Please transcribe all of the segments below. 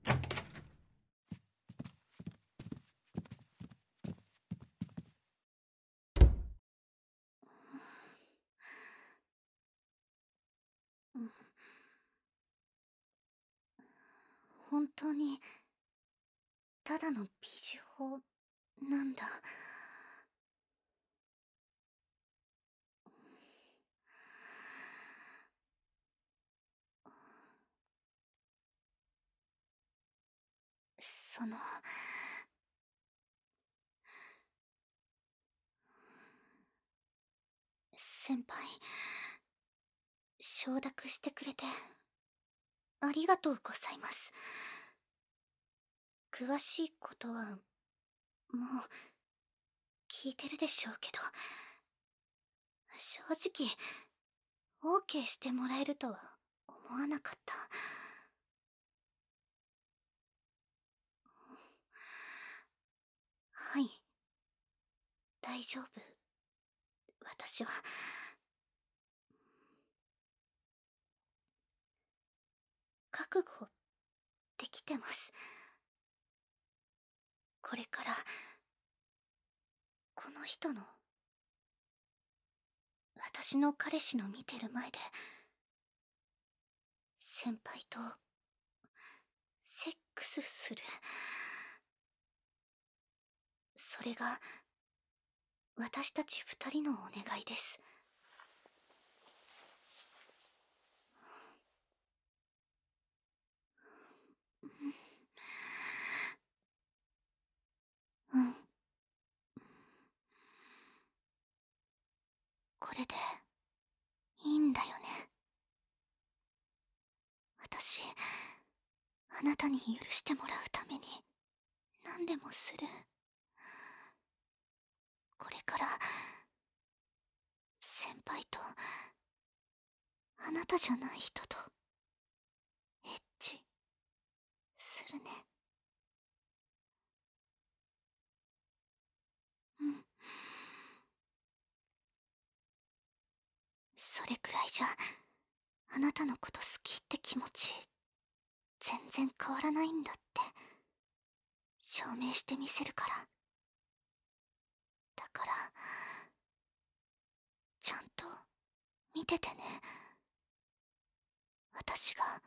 本当にただの美女法なんだ。その先輩、承諾してくれてありがとうございます。詳しいことはもう聞いてるでしょうけど、正直 OK してもらえるとは思わなかった。はい、大丈夫。私は覚悟できてます。これからこの人の、私の彼氏の見てる前で先輩とセックスする。それが私たち二人のお願いです。うん。これでいいんだよね。私、あなたに許してもらうために何でもする。これから先輩とあなたじゃない人とエッチするね。うん。それくらいじゃあなたのこと好きって気持ち全然変わらないんだって証明してみせるから。だからちゃんと見ててね。私が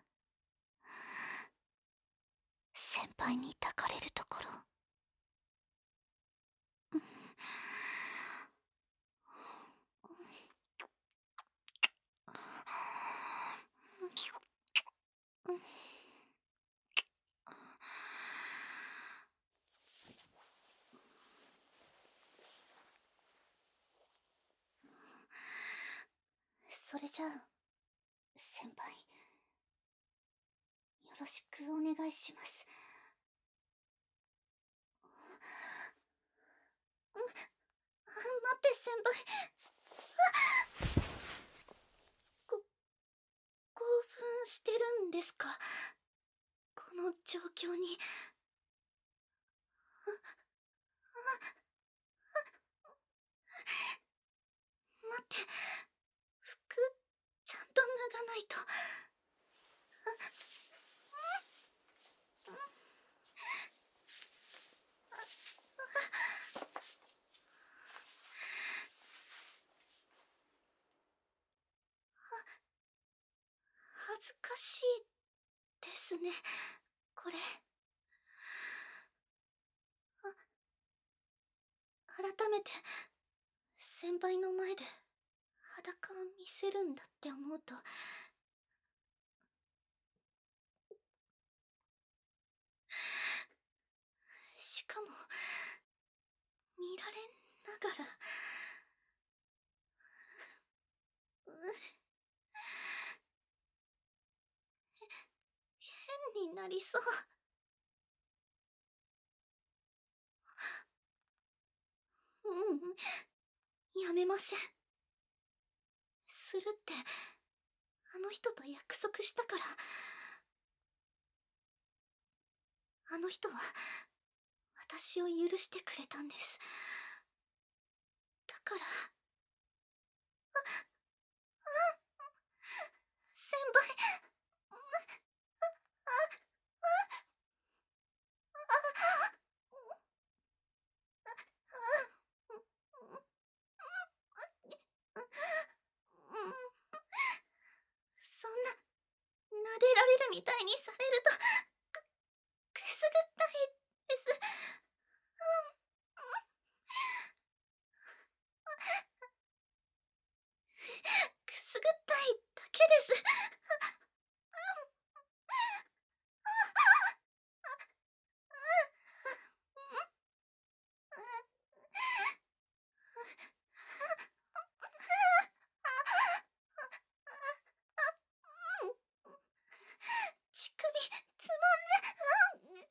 先輩に抱かれるところ。それじゃあ先輩、よろしくお願いします。待って先輩。興奮してるんですか、この状況に。待って、服ちゃんと脱がないと。恥ずかしいですね、これ。改めて先輩の前で裸を見せるんだって思うと、しかも見られながら、変になりそう。やめません。するってあの人と約束したから。あの人は私を許してくれたんです。だから。先輩。 みたいにされるとくすぐったいです。くすぐったいだけです。乳首つまんじ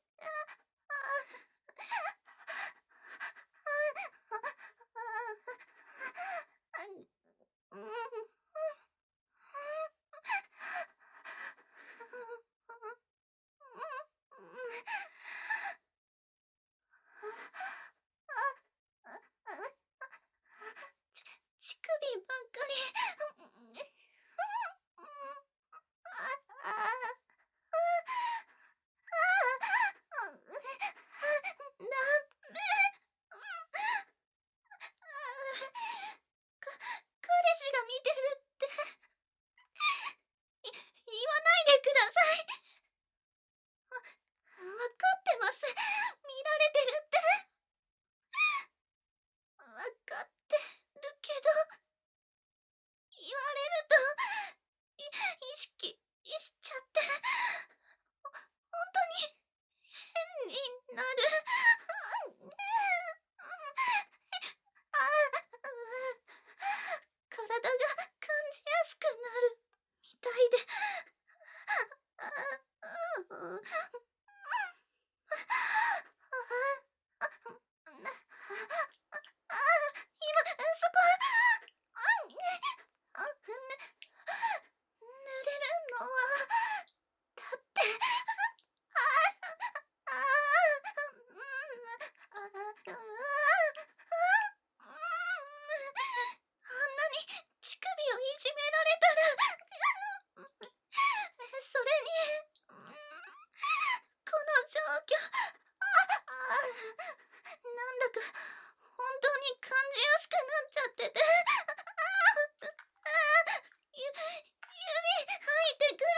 乳首ばっかり。彼氏が見てるって言わないでください。わかってます。見られてるってわかってるけど、言われると意識しちゃって、本当に変になる。体が感じやすくなるみたいで。今そこ濡れるのはだってあんなに乳首をいじめられたらそれにこの状況なんだか本当に感じやすくなっちゃってて指入ってくる。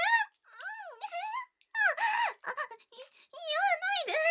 言わないで。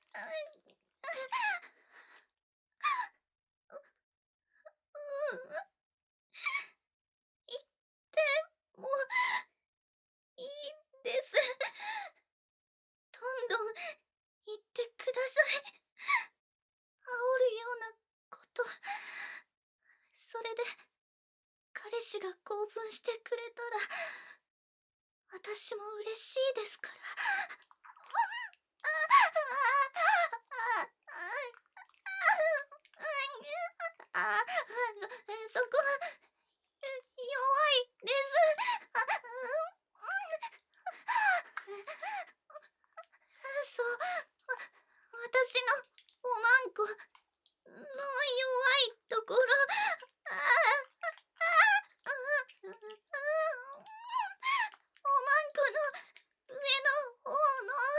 言ってもいいです。どんどん言ってください。煽るようなこと。それで彼氏が興奮してくれたら私も嬉しいですから。そこは弱いです。そう、私のおまんこの弱いところ。おまんこの上の方の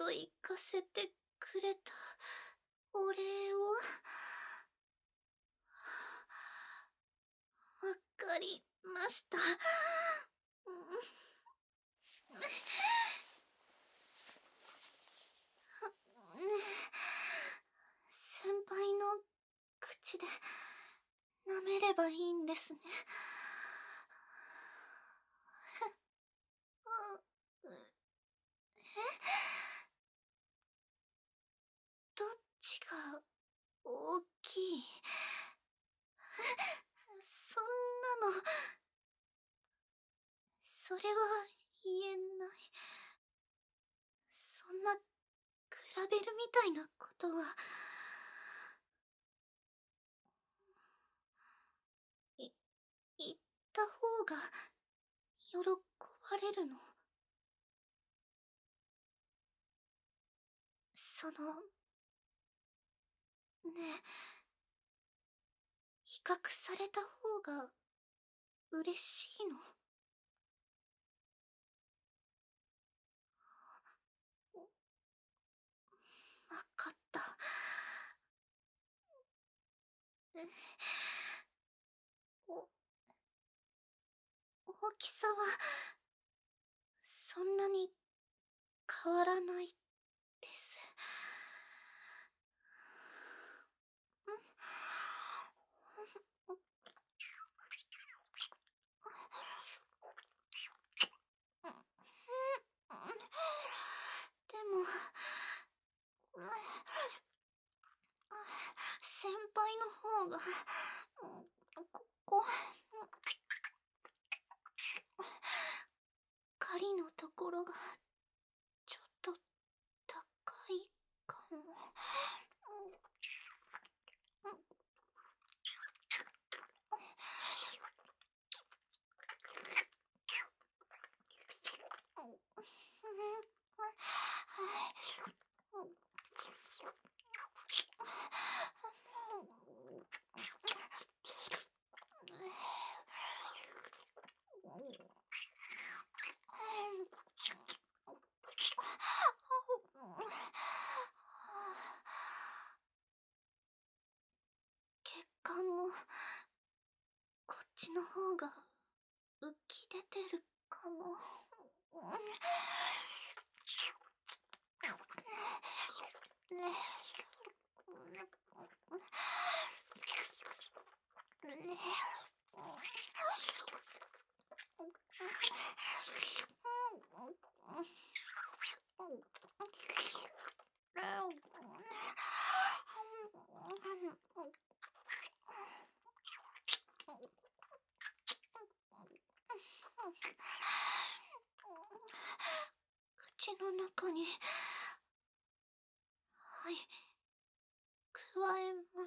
ど行かせてくれたお礼を。わかりました。先輩の口で舐めればいいんですね。どっちが大きい？そんなの、それは言えない。そんな比べるみたいなことは、言った方が喜ばれるの？ねえ、比較された方が嬉しいの？わかった。お大きさはそんなに変わらないです。でも先輩の方がここ狩りのところがちょっと高いかも。血管もこっちの方が浮き出てるかも。口の中に、はい、加えます。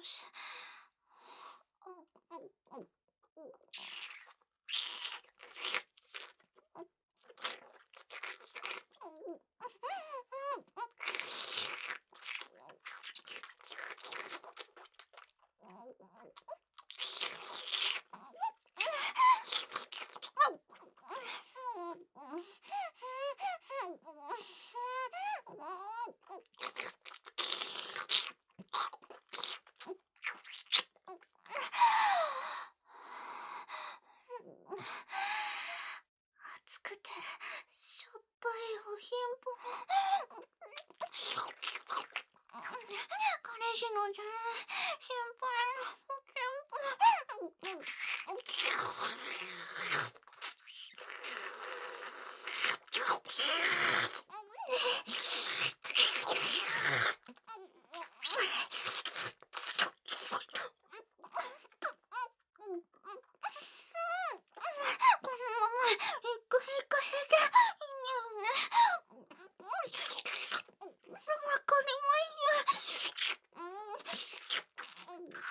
暑くてしょっぱいおひんぽ。彼氏のじゃない先輩のおひんぽ。このまま行かせていいよね。わかります。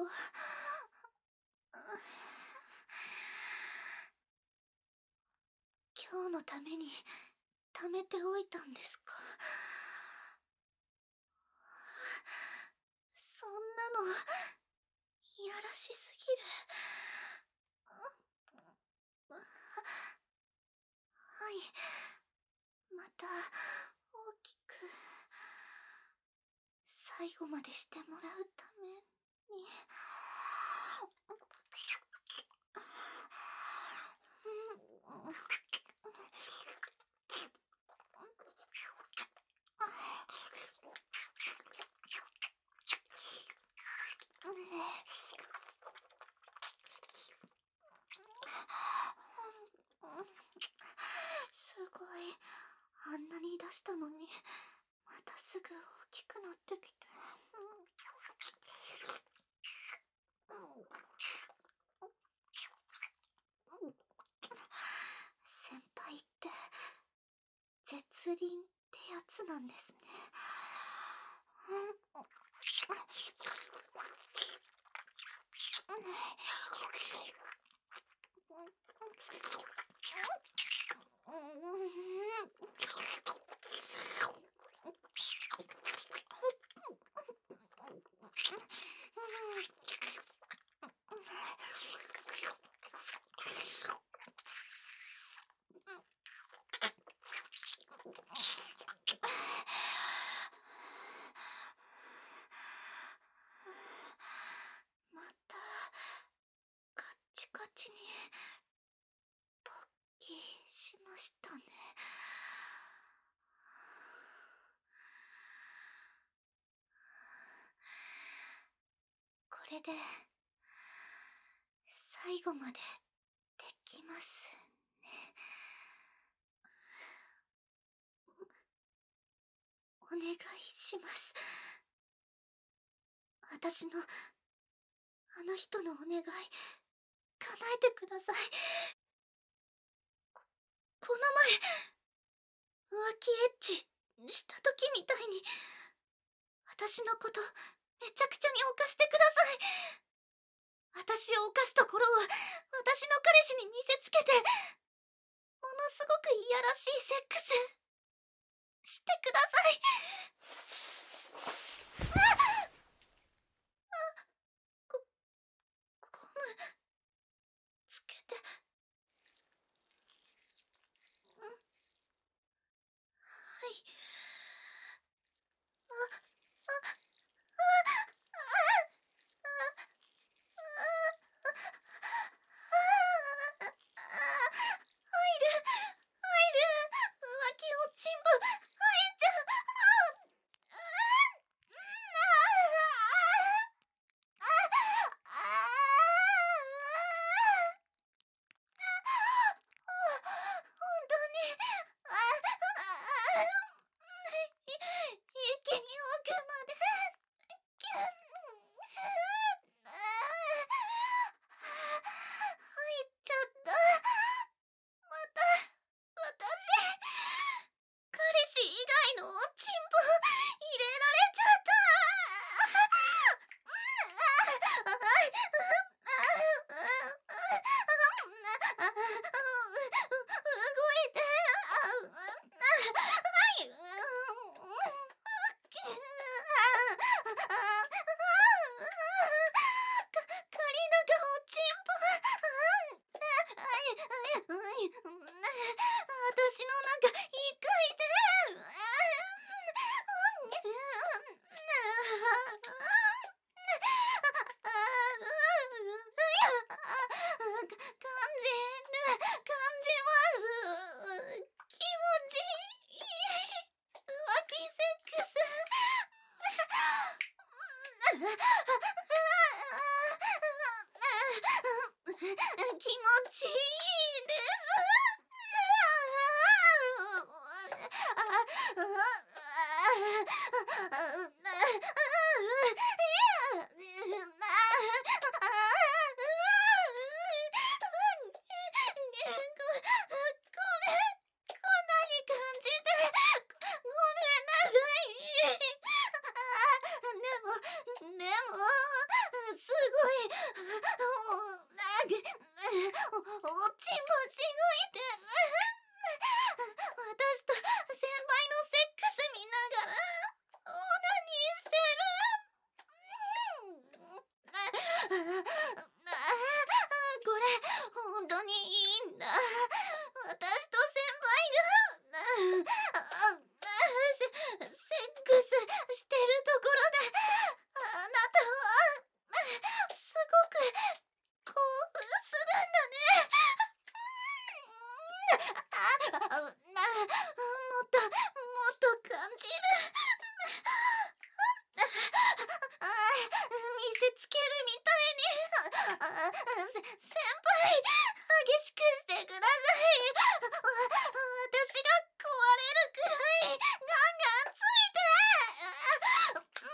ろう。今日のために貯めておいたんですか。そんなのいやらしすぎる。はい、また大きく最後までしてもらうために。すごい、あんなに出したのにまたすぐ大きくなってきて。先輩って絶倫ってやつなんですね。またカッチカチに勃起しましたね。これで最後までできますね。お願いします。私のあの人のお願い叶えてください。この前浮気エッチした時みたいに私のことめちゃくちゃに犯してください。私を犯すところを私の彼氏に見せつけて、ものすごくいやらしいセックスしてください。ゴムつけて。はい。浮気おちんぼ入っちゃう。本当に一気に奥までキュン。入っちゃった。また私彼氏以外のおちんぽ入れられちゃった。動いて。カリナがおちんぽ。私の中一回で。感じます。気持ちいい。浮気セックス。気持ちいいです。こんなに感じてごめんなさい。でもすごこれ本当にいいんだ。私と先輩がセックスしてるところであなたはすごく興奮するんだね。もっともっと感じる。見せつけるみたいに。先輩、激しくしてください。私が壊れるくらいガンガンついて。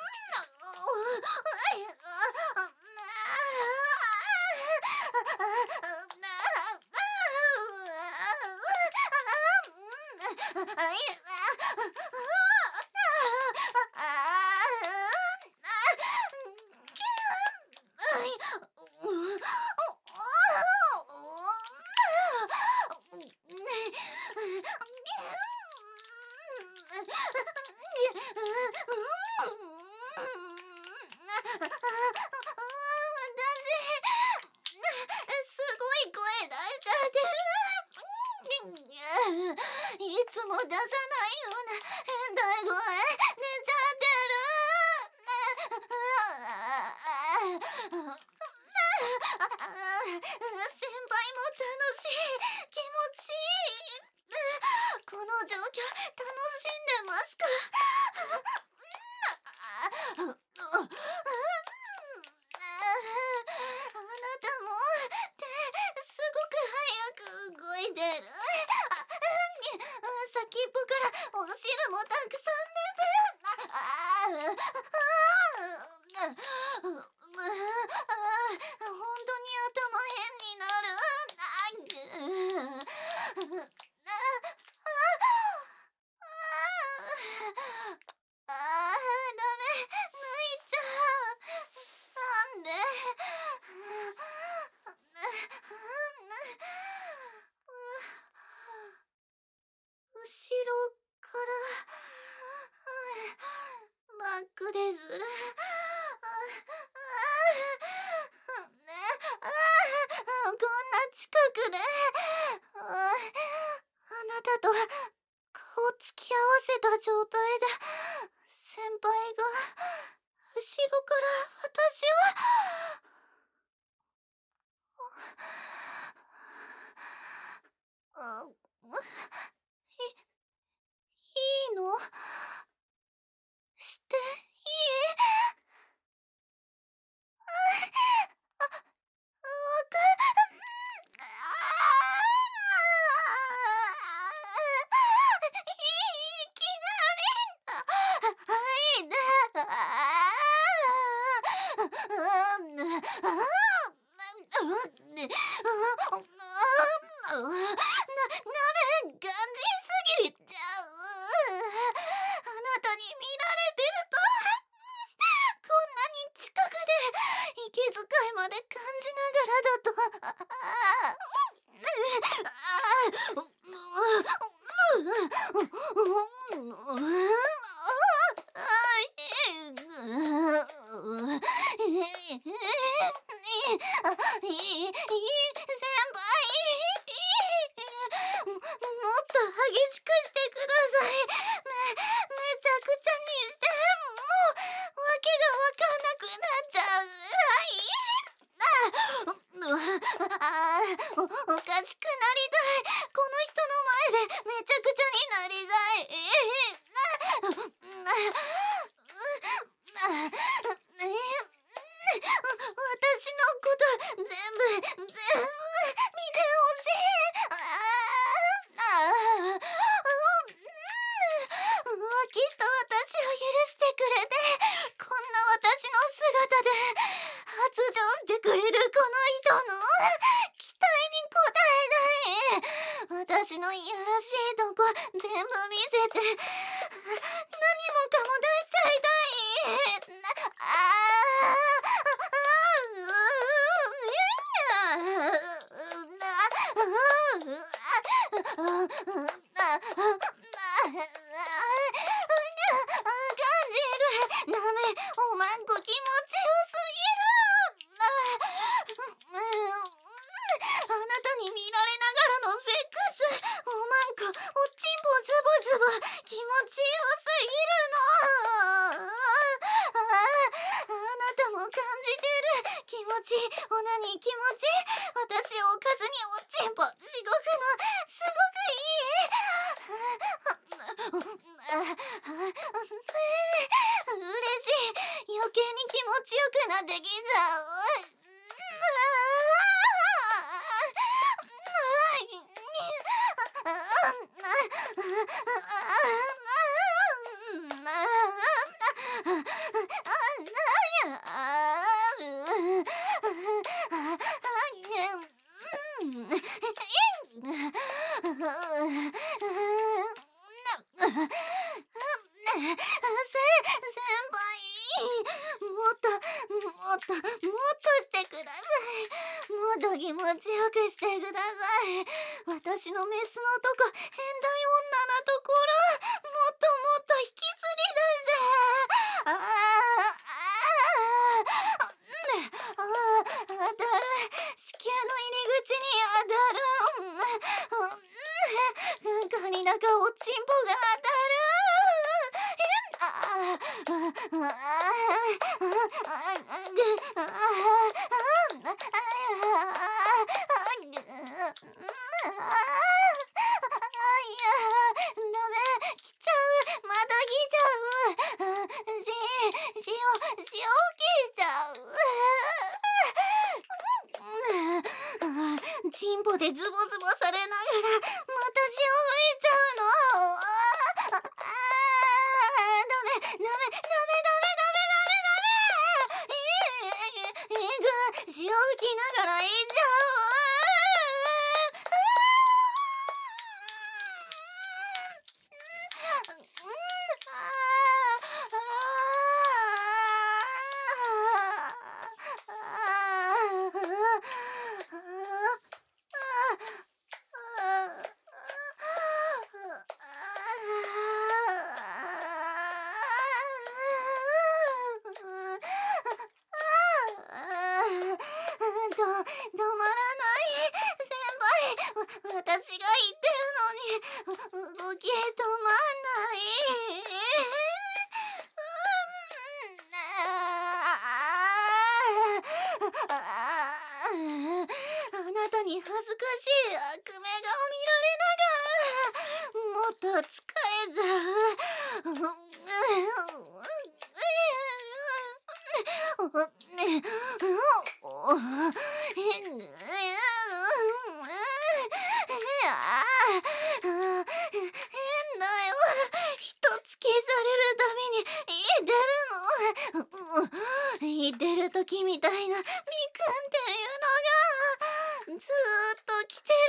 すごい声出しちゃってる。いつも出さないような変態声出ちゃってる。先輩も楽しい、気持ちいい。この状況楽しんでますか？あなたも手すごく早く動いてる。先っぽからお汁もたくさん出てる。本当に頭変になる。ダメ、泣いちゃう。なんで？後ろからバックです。こんな近くであなたと顔つき合わせた状態で先輩が後ろから私をいいの？していい？わかいきなりはいでなめ、感じすぎちゃう。あなたに見られてるとこんなに近くで息遣いまで感じながらだと。先輩、もっと激しくしてください。めちゃくちゃにして、もうわけがわかんなくなっちゃう。おかしくなりたい。この人の前でめちゃくちゃになりたい。私のこと全部見てほしい。浮気した私を許してくれて、こんな私の姿で発情してくれるこの人の期待に応えたい。私のいやらしいとこ全部見せて、何もかも出しちゃいたい。感じる。ダメ、おまんこ気持ちよすぎる。 感じてる。気持ちいい。オナニー気持ちいい。私をおかずにおちんぽしごくのすごくいい。嬉しい。余計に気持ちよくなってきちゃう。してください。もっと気持ちよくしてください。私のメスのとこ、変態女なところ、もっともっと引きずり出して。当たる。子宮の入り口に当たる。カニだかおちんぽが当たる。チンポでズボズボされながらまた潮吹いちゃうの。ダメダメダメダメダメダメ。潮吹きながらいっちゃう。止まらない先輩。私が言ってるのに動き止まんない。あなたに恥ずかしい悪目顔見られながらもっと疲れちゃう。変だよ。一つ消されるたびに出るの。出る時みたいなミクンっていうのがずーっと来て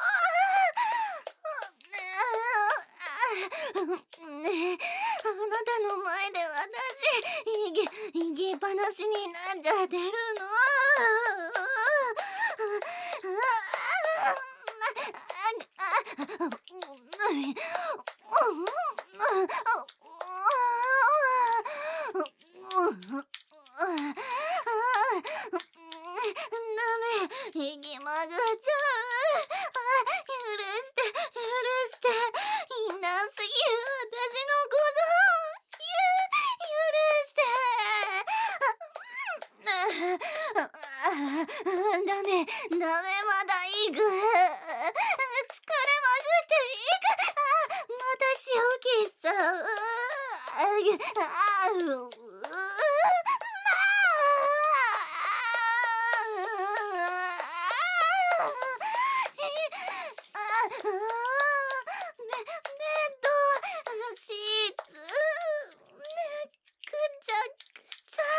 るの。ねえ、あなたの前で私いげっぱなしになっちゃってるの。ダメ、息まぐっちゃう。許していなすぎる私のこと許して。ダメまだいく。疲れまぐっていく。また潮切っちゃう。シーツくちゃくちゃ。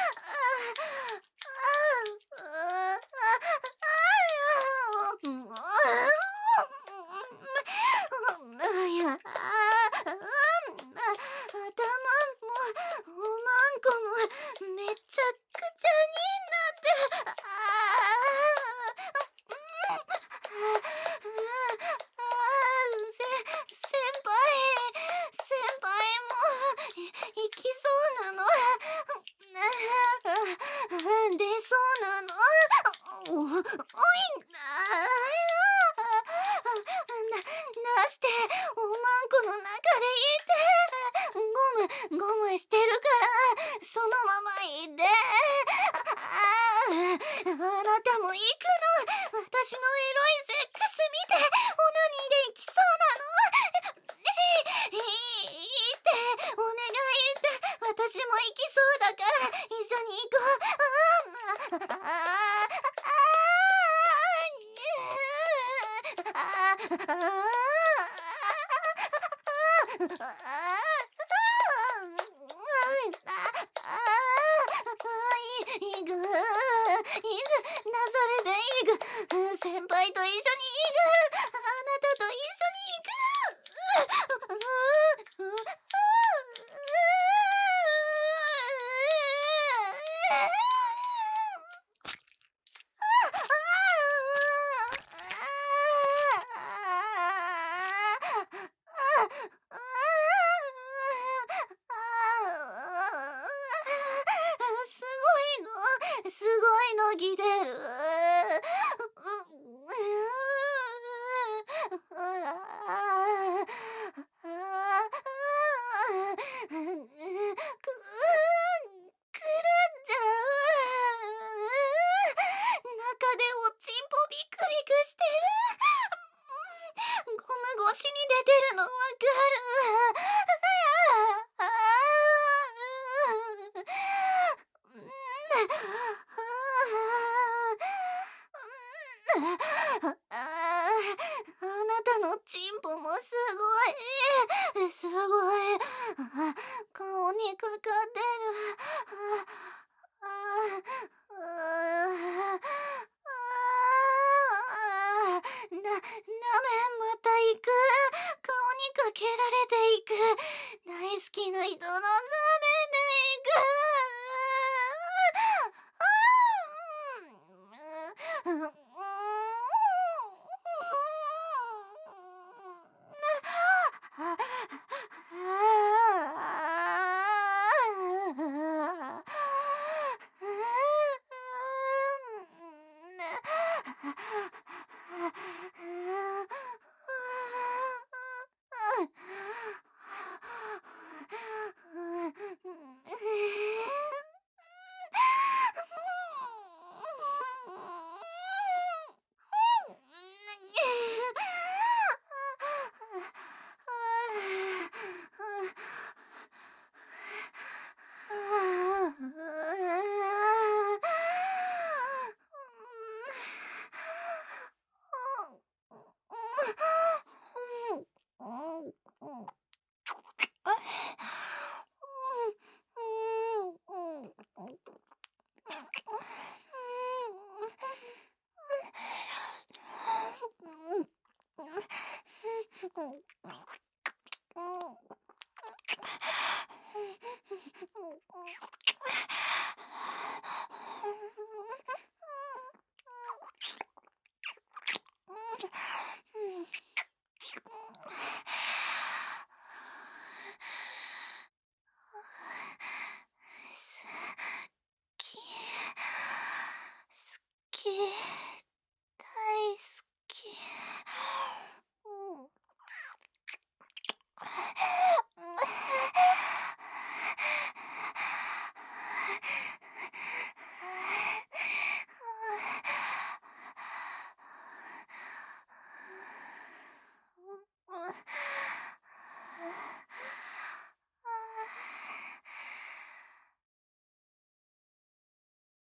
頭もおまんこもめちゃくちゃになってる。先輩も行きそうなの。出そうなの。おいなしておまんこの中でいて。ゴムしてるからそのままいて。 なたも行くの？私のエロいセックス見てオナニーで行きそうなの？いいってお願いって、私も行きそうだから一緒に行こう。イグ、ナザレでイグ、先輩と一緒にイグ、あなたと一緒に行く。すごいのギデル。くるんじゃう。中でおちんぽビクビクしてる。ゴム越しに出てるのわかる。あなたのチンポもすごい。すごい。顔にかかってる。なめまた行く。顔にかけられていく。大好きな人のザメで行く。